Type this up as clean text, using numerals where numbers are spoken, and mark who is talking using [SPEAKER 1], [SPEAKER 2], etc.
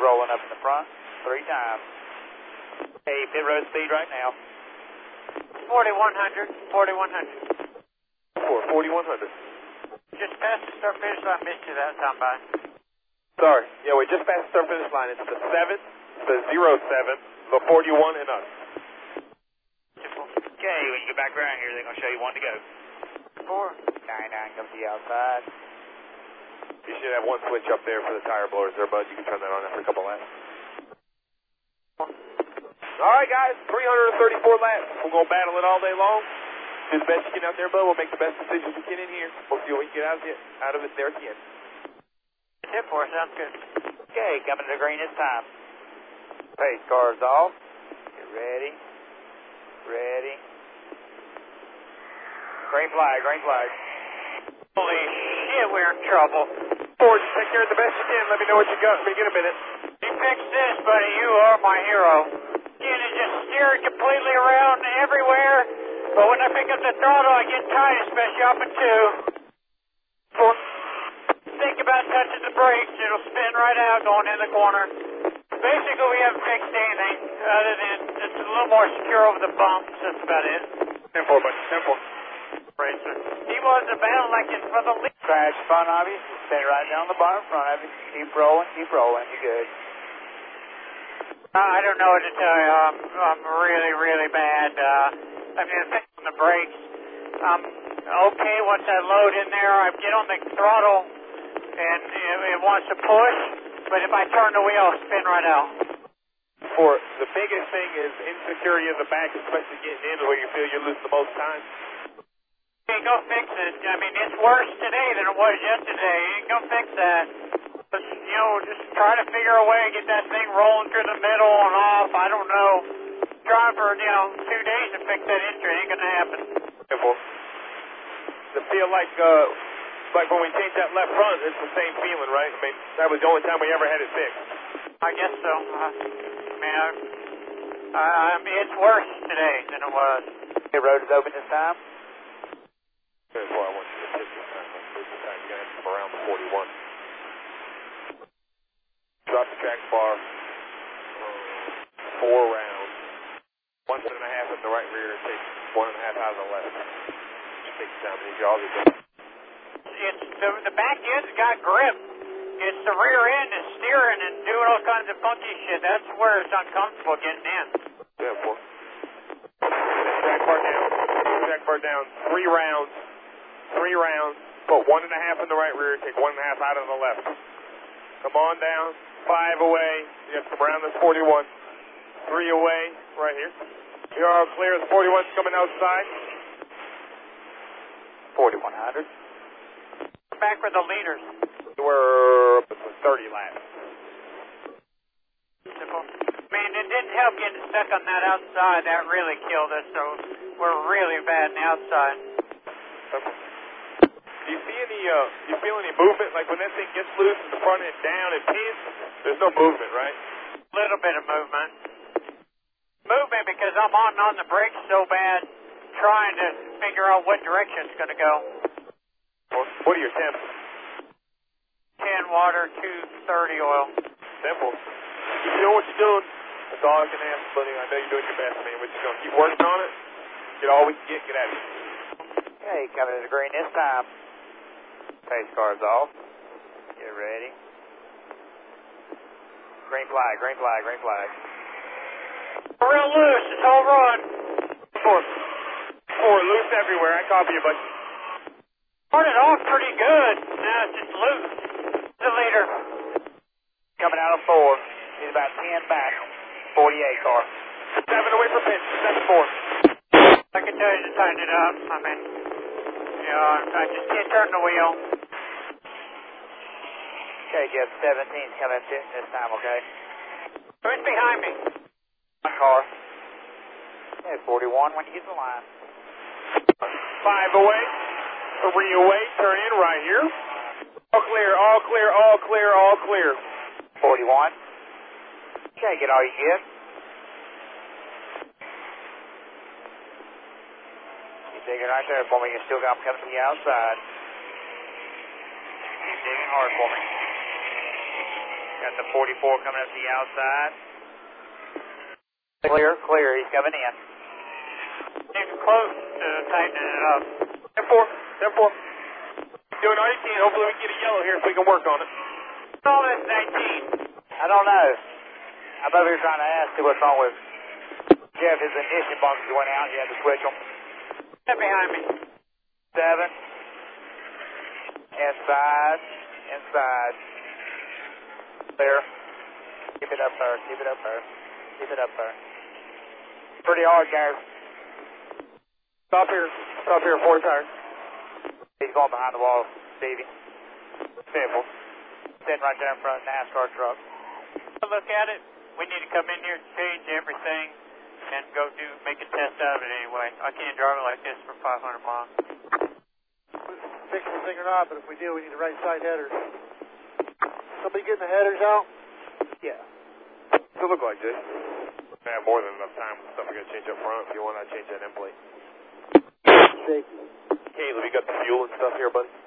[SPEAKER 1] rolling up in the front 3 times. Hey, pit road speed right now.
[SPEAKER 2] 4100, 4100.
[SPEAKER 3] 4100.
[SPEAKER 2] Just past the start finish line, missed you that time by.
[SPEAKER 3] Sorry, yeah, we just passed the start finish line. It's the 7, the 07, the 41 and us.
[SPEAKER 1] Okay, when you get back around here, they're going to show you 1 to go. 499 comes to the outside.
[SPEAKER 3] You should have 1 switch up there for the tire blowers there, bud. You can turn that on after a couple laps. All right, guys, 334 laps. We're going to battle it all day long. Do the best you can out there, bud. We'll make the best decisions we can in here. We'll see what we can get out of it there at the end.
[SPEAKER 2] 10-4, sounds good.
[SPEAKER 1] Okay, coming to the green this time. Pace cars off. Get ready. Ready. Green flag, green flag.
[SPEAKER 2] Holy shit, we're in trouble.
[SPEAKER 3] Ford, take care of the best you can. Let me know what you got. Let me get a minute.
[SPEAKER 2] You fixed this, buddy. You are my hero. Again, it just steered completely around everywhere. But when I pick up the throttle, I get tight, especially up in 2. 4. Think about touching the brakes. It'll spin right out going in the corner. Basically, we haven't fixed anything other than it's a little more secure over the bumps. That's about it.
[SPEAKER 3] 10-4, buddy. 10-4.
[SPEAKER 2] Racer. He wasn't battling like in for the lead.
[SPEAKER 1] Crash in front of you. Spin right down the bottom front of you. Keep rolling, keep rolling. You're good.
[SPEAKER 2] I don't know what to tell you. I'm really, really bad. I mean, on the brakes. Okay, once I load in there, I get on the throttle, and it wants to push, but if I turn the wheel, it'll spin right out.
[SPEAKER 3] For the biggest thing is insecurity in the back, especially getting in where you feel you lose the most time.
[SPEAKER 2] Ain't gonna fix it. I mean, it's worse today than it was yesterday. Ain't gonna fix that. But, you know, just try to figure a way to get that thing rolling through the middle and off. I don't know. Try for, 2 days to fix that engine. Ain't gonna happen.
[SPEAKER 3] Simple. To feel like when we changed that left front, it's the same feeling, right? I mean, that was the only time we ever had it fixed.
[SPEAKER 2] I guess so. I mean, it's worse today than it was.
[SPEAKER 1] The road is open this time.
[SPEAKER 3] That's why I want you to hit this time. This time you're going to come around the 41. Drop the track bar. 4 rounds. 1.5 in the right rear. Take 1.5 out of the left. Just take it down. Easy. All good.
[SPEAKER 2] It's the back end's got grip. It's the rear end is steering and doing all kinds of funky shit. That's where it's uncomfortable getting in.
[SPEAKER 3] Yeah, 4. Track bar down. Track bar down. 3 rounds. 3 rounds. Put 1.5 in the right rear. Take 1.5 out of the left. Come on down. 5 away. You have to come around this 41. 3 away. Right here. You're all clear. The 41's coming outside.
[SPEAKER 1] 4100.
[SPEAKER 2] Back for the leaders.
[SPEAKER 3] We're up to 30 laps.
[SPEAKER 2] Simple. I mean, it didn't help getting stuck on that outside. That really killed us, so we're really bad on the outside.
[SPEAKER 3] Do you see you feel any movement? Like when that thing gets loose, the front end down and pins, there's no movement, right?
[SPEAKER 2] Little bit of movement. Movement because I'm on the brakes so bad, trying to figure out what direction it's going to go.
[SPEAKER 3] What are your temps?
[SPEAKER 2] 10 water, 230 oil.
[SPEAKER 3] Simple. Keep doing what you're doing. That's all I can ask, buddy. I know you're doing your best, man. We're just going to keep working on it. Get all we can get at it.
[SPEAKER 1] Okay, coming to the green this time. Pace cars off. Get ready. Green flag, green flag, green flag.
[SPEAKER 2] Real loose, it's all run.
[SPEAKER 3] 4, loose everywhere. I copy you, buddy.
[SPEAKER 2] Started off pretty good. Now it's just loose. The leader.
[SPEAKER 1] Coming out of 4. He's about 10 back. 48 car.
[SPEAKER 3] 7 away from pit. 7-4.
[SPEAKER 2] I can tell you to tighten it up. I mean, I just can't turn the wheel.
[SPEAKER 1] Okay, Jeff, 17's coming in this time, okay?
[SPEAKER 2] Who's behind me?
[SPEAKER 1] My car. Okay, 41 when you get the line.
[SPEAKER 3] 5 away. 3 away. Turn in right here. All clear, all clear, all clear, all clear.
[SPEAKER 1] 41. Okay, get all you get. Keep digging right there for me. You still got them coming to the outside. Keep digging hard for me. Got the 44 coming up the outside. Clear, clear. He's coming in.
[SPEAKER 2] He's close to tightening it up.
[SPEAKER 3] 10-4. Doing all you can. Hopefully we can get a yellow here so we can work on it.
[SPEAKER 2] All this 19.
[SPEAKER 1] I don't know. I'm over here trying to ask you what's wrong with Jeff. His ignition bumpers went out. You had to switch them.
[SPEAKER 2] Get behind me.
[SPEAKER 1] 7. Inside. Inside. Clear. Keep it up there. Keep it up there. Keep it up there. Pretty hard, guys.
[SPEAKER 3] Stop here. Stop here. 4 tires.
[SPEAKER 1] He's going behind the wall, Stevie. Simple. Sitting right there in front of the NASCAR truck.
[SPEAKER 2] Look at it. We need to come in here, change everything, and go make a test out of it anyway. I can't drive it like this for 500 miles.
[SPEAKER 4] Fix the thing or not, but if we do, we need the right side headers. Somebody getting the headers out?
[SPEAKER 1] Yeah.
[SPEAKER 3] What's it look like, Jay? I have more than enough time with stuff we got to change up front. If you want, I'll change that end plate.
[SPEAKER 4] Safety.
[SPEAKER 3] Caleb, you got the fuel and stuff here, buddy?